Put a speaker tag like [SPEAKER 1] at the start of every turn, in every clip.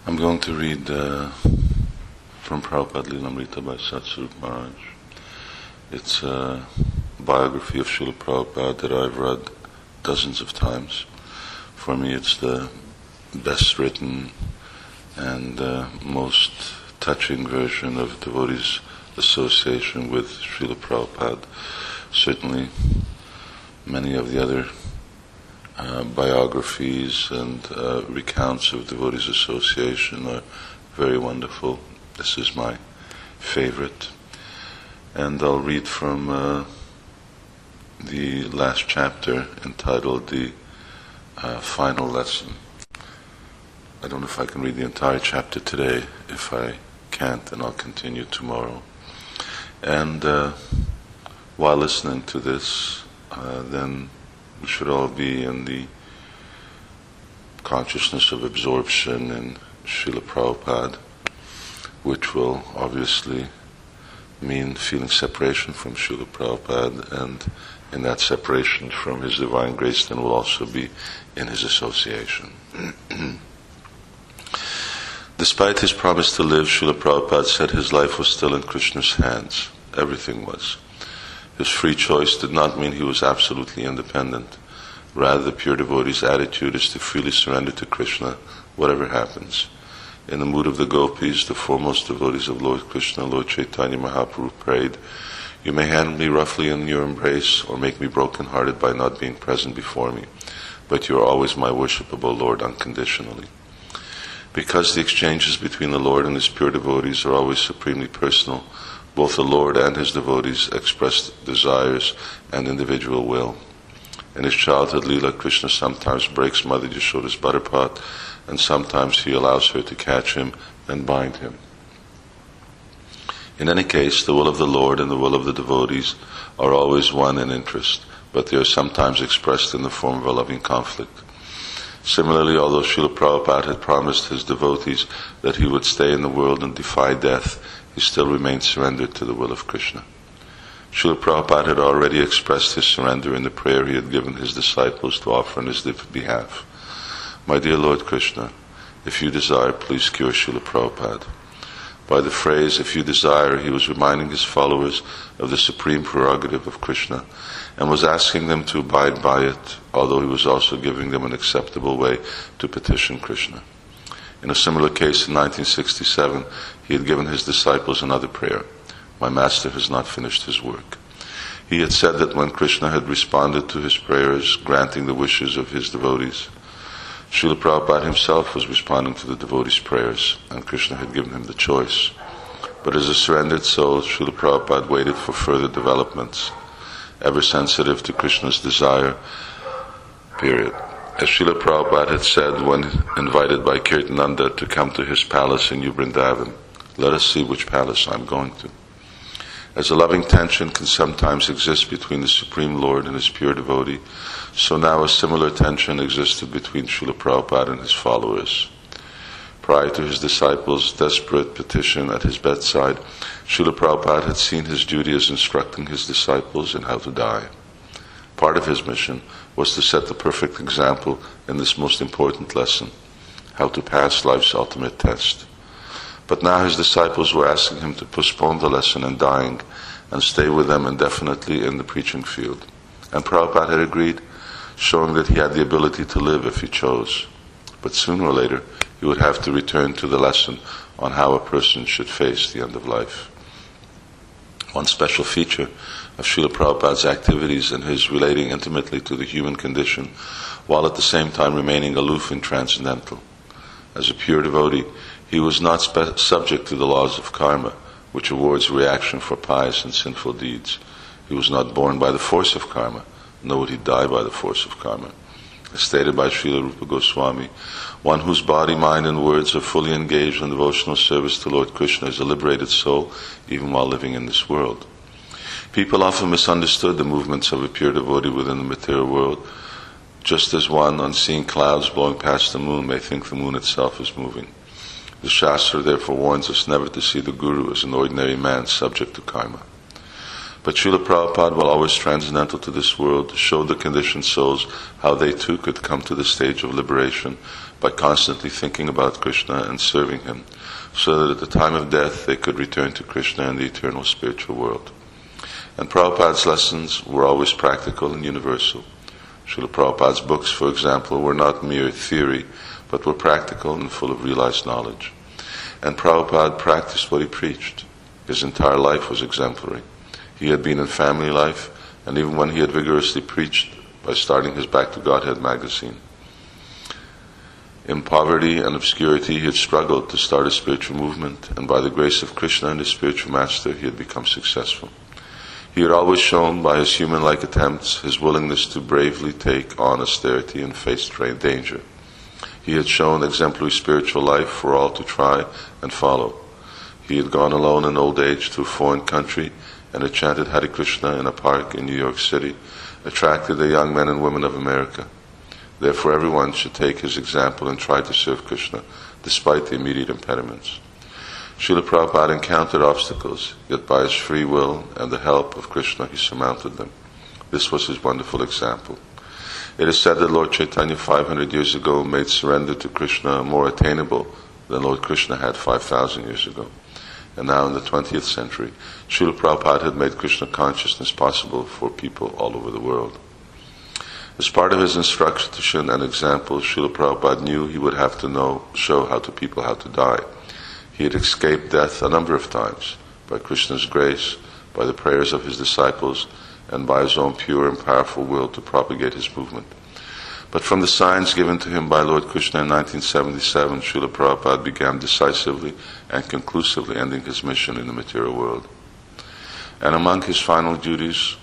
[SPEAKER 1] I'm going to read from Prabhupada Lilamrita by Satsvarup Maharaj. It's a biography of Srila Prabhupada that I've read dozens of times. For me, it's the best written and most touching version of devotees' association with Srila Prabhupada. Certainly, many of the other biographies and recounts of devotees' association are very wonderful. This is my favorite. And I'll read from the last chapter entitled The Final Lesson. I don't know if I can read the entire chapter today. If I can't, then I'll continue tomorrow. And while listening to this, then we should all be in the consciousness of absorption in Srila Prabhupada, which will obviously mean feeling separation from Srila Prabhupada, and in that separation from His Divine Grace then will also be in His association. Despite his promise to live, Srila Prabhupada said his life was still in Krishna's hands. Everything was. His free choice did not mean he was absolutely independent. Rather, the pure devotee's attitude is to freely surrender to Krishna, whatever happens. In the mood of the gopis, the foremost devotees of Lord Krishna, Lord Chaitanya Mahaprabhu prayed, "You may handle me roughly in your embrace, or make me broken-hearted by not being present before me, but you are always my worshipable Lord unconditionally." Because the exchanges between the Lord and His pure devotees are always supremely personal, both the Lord and His devotees express desires and individual will. In His childhood Leela, Krishna sometimes breaks Mother Yashoda's butter pot, and sometimes He allows her to catch Him and bind Him. In any case, the will of the Lord and the will of the devotees are always one in interest, but they are sometimes expressed in the form of a loving conflict. Similarly, although Srila Prabhupada had promised his devotees that he would stay in the world and defy death, he still remained surrendered to the will of Krishna. Srila Prabhupada had already expressed his surrender in the prayer he had given his disciples to offer on his behalf. "My dear Lord Krishna, if you desire, please cure Srila Prabhupada." By the phrase, "if you desire," he was reminding his followers of the supreme prerogative of Krishna, and was asking them to abide by it, although he was also giving them an acceptable way to petition Krishna. In a similar case in 1967, he had given his disciples another prayer: "My master has not finished his work." He had said that when Krishna had responded to his prayers, granting the wishes of his devotees, Srila Prabhupada himself was responding to the devotees' prayers, and Krishna had given him the choice. But as a surrendered soul, Srila Prabhupada waited for further developments, ever sensitive to Krishna's desire, period. As Srila Prabhupada had said when invited by Kirtananda to come to his palace in New Vrindavan, "Let us see which palace I'm going to." As a loving tension can sometimes exist between the Supreme Lord and His pure devotee, so now a similar tension existed between Srila Prabhupada and his followers. Prior to his disciples' desperate petition at his bedside, Srila Prabhupada had seen his duty as instructing his disciples in how to die. Part of his mission was to set the perfect example in this most important lesson, how to pass life's ultimate test. But now his disciples were asking him to postpone the lesson in dying and stay with them indefinitely in the preaching field. And Prabhupada had agreed, showing that he had the ability to live if he chose. But sooner or later, he would have to return to the lesson on how a person should face the end of life. One special feature of Srila Prabhupada's activities in his relating intimately to the human condition, while at the same time remaining aloof and transcendental. As a pure devotee, he was not subject to the laws of karma, which awards reaction for pious and sinful deeds. He was not born by the force of karma, nor would he die by the force of karma. As stated by Srila Rupa Goswami, one whose body, mind, and words are fully engaged in devotional service to Lord Krishna is a liberated soul, even while living in this world. People often misunderstood the movements of a pure devotee within the material world, just as one, on seeing clouds blowing past the moon, may think the moon itself is moving. The Shastra therefore warns us never to see the Guru as an ordinary man subject to karma. But Srila Prabhupada, while always transcendental to this world, showed the conditioned souls how they too could come to the stage of liberation by constantly thinking about Krishna and serving him, so that at the time of death they could return to Krishna in the eternal spiritual world. And Prabhupada's lessons were always practical and universal. Srila Prabhupada's books, for example, were not mere theory, but were practical and full of realized knowledge. And Prabhupada practiced what he preached. His entire life was exemplary. He had been in family life, and even when he had vigorously preached by starting his Back to Godhead magazine. In poverty and obscurity, he had struggled to start a spiritual movement, and by the grace of Krishna and his spiritual master, he had become successful. He had always shown by his human-like attempts his willingness to bravely take on austerity and face danger. He had shown exemplary spiritual life for all to try and follow. He had gone alone in old age to a foreign country and had chanted Hare Krishna in a park in New York City, attracted the young men and women of America. Therefore everyone should take his example and try to serve Krishna, despite the immediate impediments. Srila Prabhupada encountered obstacles, yet by his free will and the help of Krishna he surmounted them. This was his wonderful example. It is said that Lord Chaitanya 500 years ago made surrender to Krishna more attainable than Lord Krishna had 5,000 years ago. And now in the 20th century, Srila Prabhupada had made Krishna consciousness possible for people all over the world. As part of his instruction and example, Srila Prabhupada knew he would have to show how to people how to die. He had escaped death a number of times, by Krishna's grace, by the prayers of his disciples, and by his own pure and powerful will to propagate his movement. But from the signs given to him by Lord Krishna in 1977, Srila Prabhupada began decisively and conclusively ending his mission in the material world. And among his final duties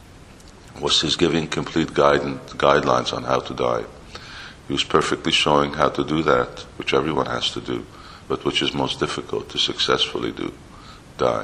[SPEAKER 1] was his giving complete guidelines on how to die. He was perfectly showing how to do that, which everyone has to do, but which is most difficult to successfully do, die.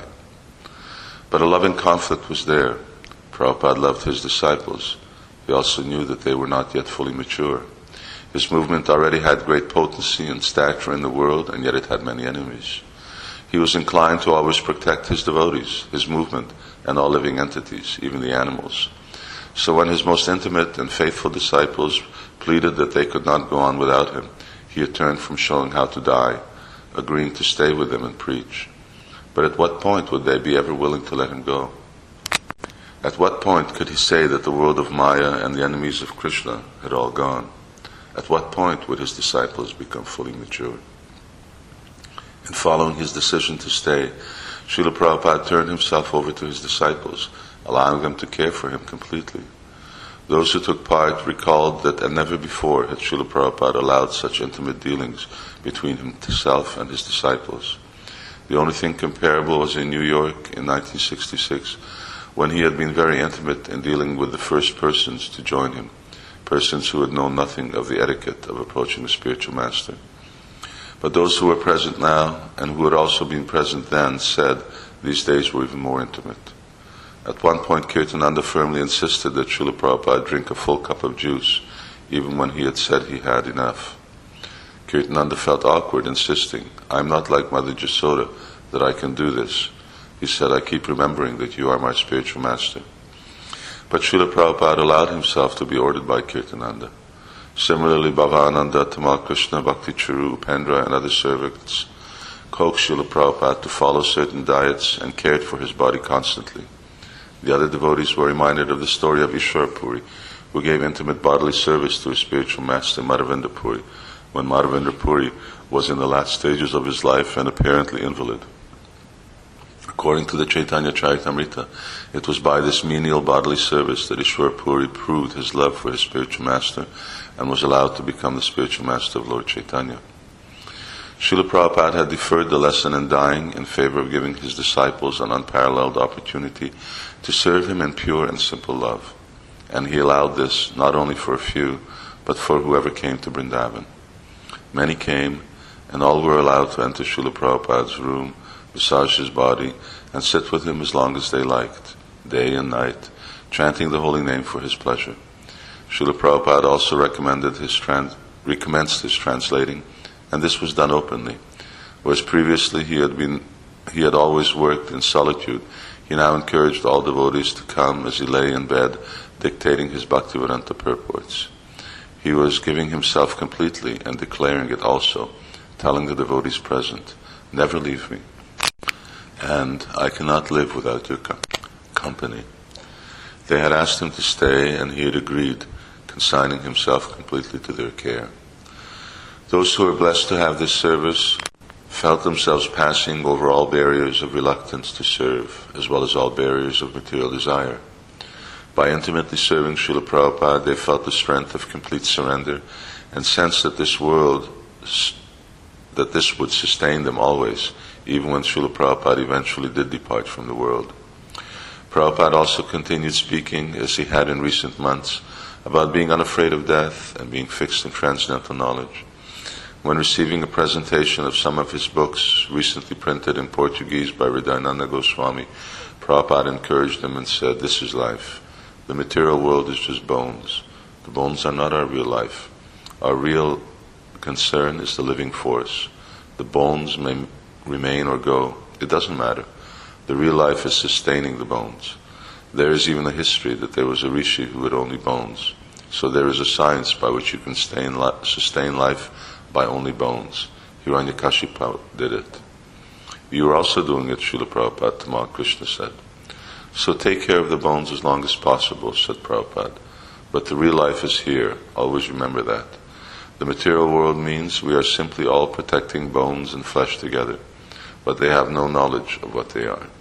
[SPEAKER 1] But a loving conflict was there. Prabhupada loved his disciples. He also knew that they were not yet fully mature. His movement already had great potency and stature in the world, and yet it had many enemies. He was inclined to always protect his devotees, his movement, and all living entities, even the animals. So when his most intimate and faithful disciples pleaded that they could not go on without him, he had turned from showing how to die, agreeing to stay with them and preach. But at what point would they be ever willing to let him go? At what point could he say that the world of Maya and the enemies of Krishna had all gone? At what point would his disciples become fully mature? In following his decision to stay, Srila Prabhupada turned himself over to his disciples, allowing them to care for him completely. Those who took part recalled that never before had Srila Prabhupada allowed such intimate dealings between himself and his disciples. The only thing comparable was in New York in 1966, when he had been very intimate in dealing with the first persons to join him, persons who had known nothing of the etiquette of approaching the spiritual master. But those who were present now, and who had also been present then, said these days were even more intimate. At one point, Kirtananda firmly insisted that Srila Prabhupada drink a full cup of juice, even when he had said he had enough. Kirtananda felt awkward, insisting, "I am not like Mother Jasoda, that I can do this." He said, "I keep remembering that you are my spiritual master." But Srila Prabhupada allowed himself to be ordered by Kirtananda. Similarly, Bhavananda, Tamal Krishna, Bhakti Charu, Upendra, and other servants coaxed Srila Prabhupada to follow certain diets and cared for his body constantly. The other devotees were reminded of the story of Ishwar Puri, who gave intimate bodily service to his spiritual master Madhavendra Puri, when Madhavendra Puri was in the last stages of his life and apparently invalid. According to the Chaitanya Charitamrita, it was by this menial bodily service that Ishwar Puri proved his love for his spiritual master and was allowed to become the spiritual master of Lord Chaitanya. Srila Prabhupada had deferred the lesson in dying in favor of giving his disciples an unparalleled opportunity to serve him in pure and simple love. And he allowed this not only for a few, but for whoever came to Vrindavan. Many came, and all were allowed to enter Srila Prabhupada's room, massage his body, and sit with him as long as they liked, day and night, chanting the holy name for his pleasure. Srila Prabhupada also recommenced his translating, and this was done openly. Whereas previously he had always worked in solitude, He now encouraged all devotees to come as he lay in bed, dictating his Bhaktivedanta purports. He was giving himself completely and declaring it also, telling the devotees present, "Never leave me, and I cannot live without your company." They had asked him to stay, and he had agreed, consigning himself completely to their care. Those who were blessed to have this service felt themselves passing over all barriers of reluctance to serve, as well as all barriers of material desire. By intimately serving Srila Prabhupada, they felt the strength of complete surrender and sensed that this would sustain them always, even when Srila Prabhupada eventually did depart from the world. Prabhupada also continued speaking, as he had in recent months, about being unafraid of death and being fixed in transcendental knowledge. When receiving a presentation of some of his books, recently printed in Portuguese by Hridayananda Goswami, Prabhupada encouraged him and said, "This is life. The material world is just bones. The bones are not our real life. Our real concern is the living force. The bones may remain or go. It doesn't matter. The real life is sustaining the bones. There is even a history that there was a rishi who had only bones. So there is a science by which you can sustain life by only bones. Hiranyakashipu did it. You are also doing it, Srila Prabhupada, Tamal Krishna said. So take care of the bones as long as possible, said Prabhupada. But the real life is here. Always remember that. The material world means we are simply all protecting bones and flesh together, but they have no knowledge of what they are."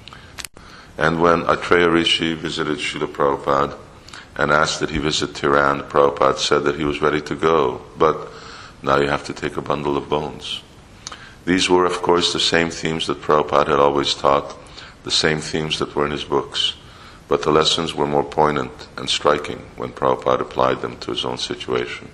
[SPEAKER 1] And when Atreya Rishi visited Srila Prabhupada and asked that he visit Tirana, Prabhupada said that he was ready to go, but now you have to take a bundle of bones. These were, of course, the same themes that Prabhupada had always taught, the same themes that were in his books, but the lessons were more poignant and striking when Prabhupada applied them to his own situation.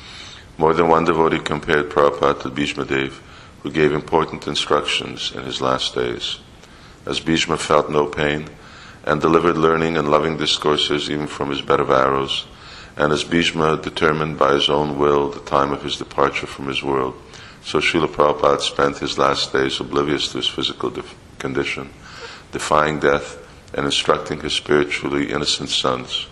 [SPEAKER 1] More than one devotee compared Prabhupada to Bhishma Dev, who gave important instructions in his last days. As Bhishma felt no pain and delivered learning and loving discourses even from his bed of arrows, and as Bhishma determined by his own will the time of his departure from his world, so Srila Prabhupada spent his last days oblivious to his physical condition, defying death and instructing his spiritually innocent sons.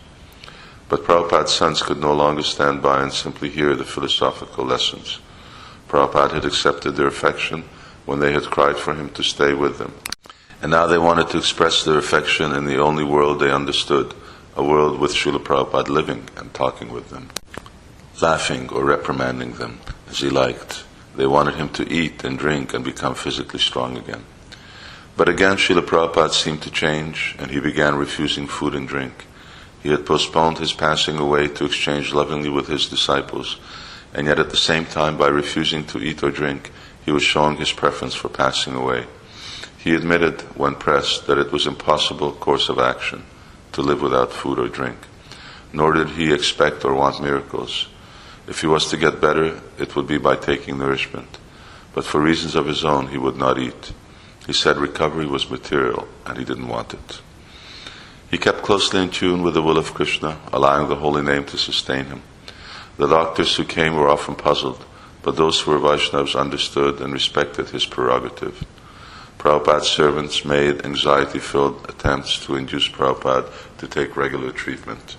[SPEAKER 1] But Prabhupada's sons could no longer stand by and simply hear the philosophical lessons. Prabhupada had accepted their affection when they had cried for him to stay with them. And now they wanted to express their affection in the only world they understood, a world with Srila Prabhupada living and talking with them, laughing or reprimanding them as he liked. They wanted him to eat and drink and become physically strong again. But again Srila Prabhupada seemed to change, and he began refusing food and drink. He had postponed his passing away to exchange lovingly with his disciples, and yet at the same time, by refusing to eat or drink, he was showing his preference for passing away. He admitted, when pressed, that it was an impossible course of action to live without food or drink, nor did he expect or want miracles. If he was to get better, it would be by taking nourishment. But for reasons of his own, he would not eat. He said recovery was material, and he didn't want it. He kept closely in tune with the will of Krishna, allowing the holy name to sustain him. The doctors who came were often puzzled, but those who were Vaishnavas understood and respected his prerogative. Prabhupada's servants made anxiety-filled attempts to induce Prabhupada to take regular treatment.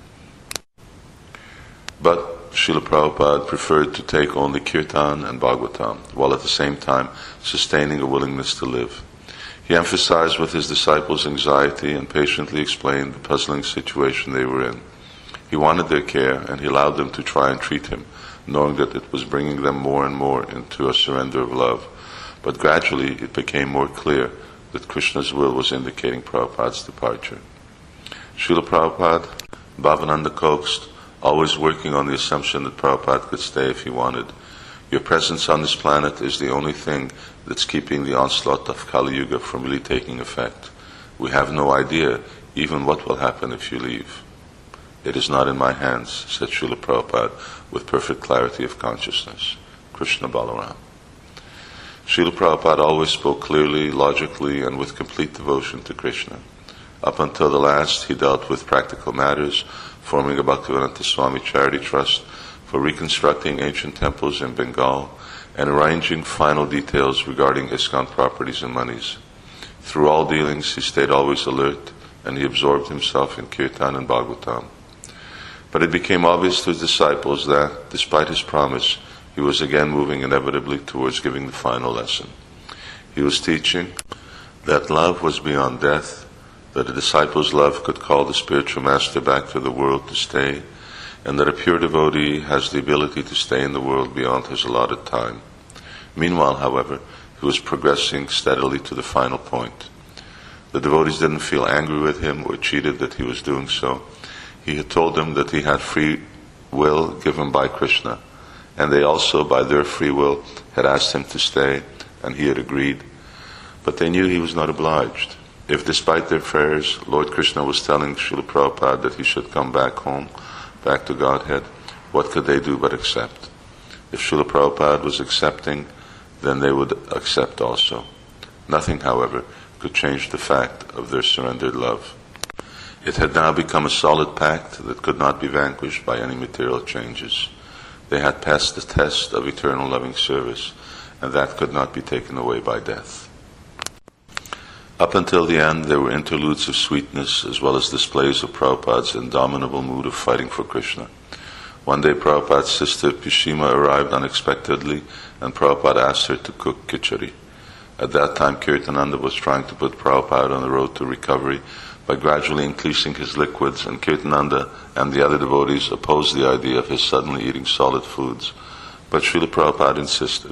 [SPEAKER 1] But Srila Prabhupada preferred to take only Kirtan and Bhagavatam, while at the same time sustaining a willingness to live. He emphasized with his disciples anxiety and patiently explained the puzzling situation they were in. He wanted their care, and he allowed them to try and treat him, knowing that it was bringing them more and more into a surrender of love. But gradually it became more clear that Krishna's will was indicating Prabhupada's departure. Srila Prabhupada, Bhavananda coaxed, always working on the assumption that Prabhupada could stay if he wanted. Your presence on this planet is the only thing that's keeping the onslaught of Kali Yuga from really taking effect. We have no idea even what will happen if you leave. It is not in my hands, said Srila Prabhupada with perfect clarity of consciousness. Krishna Balaram. Srila Prabhupada always spoke clearly, logically, and with complete devotion to Krishna. Up until the last, he dealt with practical matters, forming a Bhaktivedanta Swami Charity Trust for reconstructing ancient temples in Bengal and arranging final details regarding ISKCON properties and monies. Through all dealings, he stayed always alert, and he absorbed himself in Kirtan and Bhagavatam. But it became obvious to his disciples that, despite his promise, he was again moving inevitably towards giving the final lesson. He was teaching that love was beyond death, that a disciple's love could call the spiritual master back to the world to stay, and that a pure devotee has the ability to stay in the world beyond his allotted time. Meanwhile, however, he was progressing steadily to the final point. The devotees didn't feel angry with him or cheated that he was doing so. He had told them that he had free will given by Krishna, and they also, by their free will, had asked him to stay, and he had agreed. But they knew he was not obliged. If, despite their prayers, Lord Krishna was telling Srila Prabhupada that he should come back home, back to Godhead, what could they do but accept? If Srila Prabhupada was accepting, then they would accept also. Nothing, however, could change the fact of their surrendered love. It had now become a solid pact that could not be vanquished by any material changes. They had passed the test of eternal loving service, and that could not be taken away by death. Up until the end, there were interludes of sweetness as well as displays of Prabhupada's indomitable mood of fighting for Krishna. One day Prabhupada's sister Pishima arrived unexpectedly, and Prabhupada asked her to cook khichdi. At that time, Kirtananda was trying to put Prabhupada on the road to recovery by gradually increasing his liquids, and Kirtananda and the other devotees opposed the idea of his suddenly eating solid foods. But Srila Prabhupada insisted.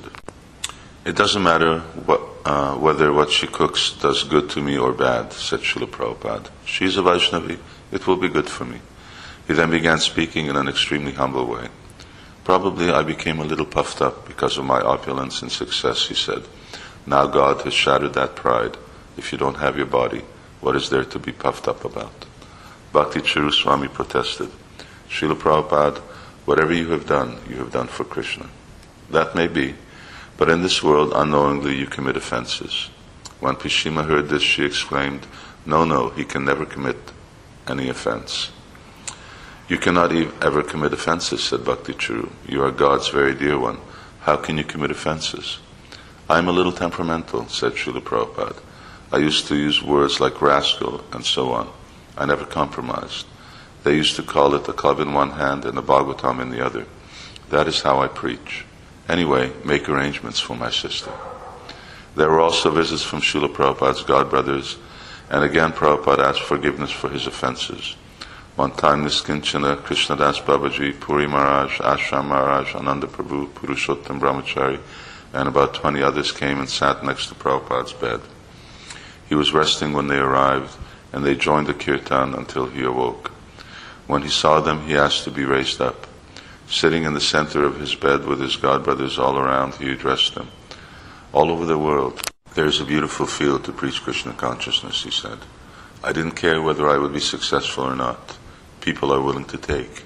[SPEAKER 1] It doesn't matter whether what she cooks does good to me or bad, said Srila Prabhupada. She's a Vaishnavi, it will be good for me. He then began speaking in an extremely humble way. Probably I became a little puffed up because of my opulence and success, he said. Now God has shattered that pride. If you don't have your body, what is there to be puffed up about? Bhakti Chiru Swami protested. Srila Prabhupada, whatever you have done for Krishna. That may be, but in this world unknowingly you commit offenses. When Pishima heard this, she exclaimed, No, he can never commit any offense. You cannot ever commit offenses, said Bhakti Chiru. You are God's very dear one. How can you commit offenses? I am a little temperamental, said Srila Prabhupada. I used to use words like rascal and so on. I never compromised. They used to call it a club in one hand and a Bhagavatam in the other. That is how I preach. Anyway, make arrangements for my sister. There were also visits from Srila Prabhupada's godbrothers, and again Prabhupada asked forgiveness for his offenses. One time Niskinchana, Krishnadas Babaji, Puri Maharaj, Ashram Maharaj, Ananda Prabhu, Purushottam Brahmachari, and about 20 others came and sat next to Prabhupada's bed. He was resting when they arrived, and they joined the kirtan until he awoke. When he saw them, he asked to be raised up. Sitting in the center of his bed with his godbrothers all around, he addressed them. All over the world, there is a beautiful field to preach Krishna consciousness, he said. I didn't care whether I would be successful or not. People are willing to take.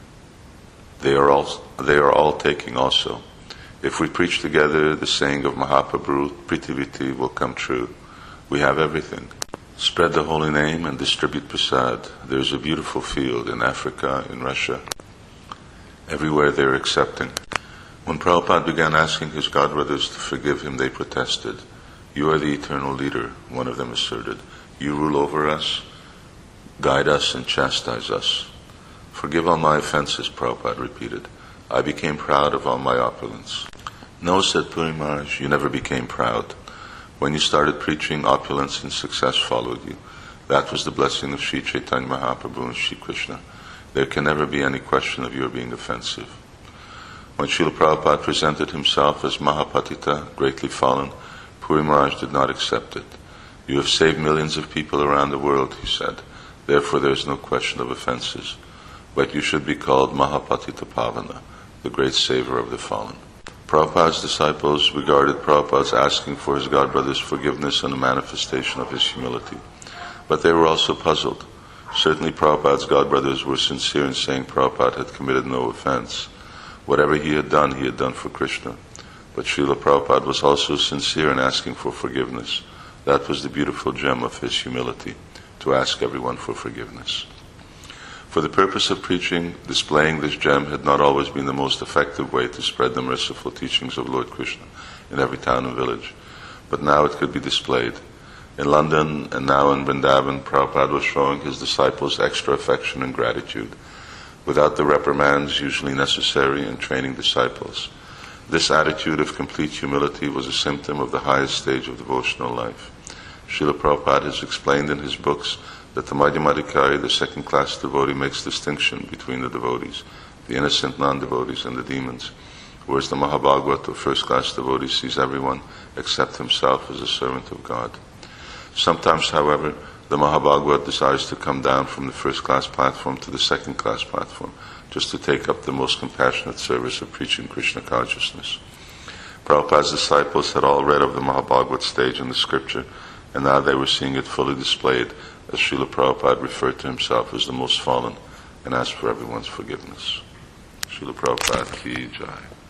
[SPEAKER 1] They are all taking also. If we preach together, the saying of Mahaprabhu, Pritiviti, will come true. We have everything. Spread the holy name and distribute prasad. There is a beautiful field in Africa, in Russia. Everywhere they are accepting. When Prabhupada began asking his godbrothers to forgive him, they protested. You are the eternal leader, one of them asserted. You rule over us, guide us, and chastise us. Forgive all my offenses, Prabhupada repeated. I became proud of all my opulence. No, said Puri Maharaj, you never became proud. When you started preaching, opulence and success followed you. That was the blessing of Sri Chaitanya Mahaprabhu and Sri Krishna. There can never be any question of your being offensive. When Srila Prabhupada presented himself as Mahapatita, greatly fallen, Puri Maharaj did not accept it. You have saved millions of people around the world, he said. Therefore there is no question of offenses. But you should be called Mahapatita Pavana, the great saver of the fallen. Prabhupada's disciples regarded Prabhupada's asking for his godbrother's forgiveness and a manifestation of his humility. But they were also puzzled. Certainly Prabhupada's godbrothers were sincere in saying Prabhupada had committed no offense. Whatever he had done for Krishna. But Srila Prabhupada was also sincere in asking for forgiveness. That was the beautiful gem of his humility, to ask everyone for forgiveness. For the purpose of preaching, displaying this gem had not always been the most effective way to spread the merciful teachings of Lord Krishna in every town and village. But now it could be displayed. In London and now in Vrindavan, Prabhupada was showing his disciples extra affection and gratitude, without the reprimands usually necessary in training disciples. This attitude of complete humility was a symptom of the highest stage of devotional life. Srila Prabhupada has explained in his books that the Madhyamadikari, the second-class devotee, makes distinction between the devotees, the innocent non-devotees, and the demons, whereas the Mahabhagavat, the first-class devotee, sees everyone except himself as a servant of God. Sometimes, however, the Mahabhagavat desires to come down from the first-class platform to the second-class platform, just to take up the most compassionate service of preaching Krishna consciousness. Prabhupada's disciples had all read of the Mahabhagavat stage in the scripture, and now they were seeing it fully displayed, as Srila Prabhupada referred to himself as the most fallen, and asked for everyone's forgiveness. Srila Prabhupada ki jai.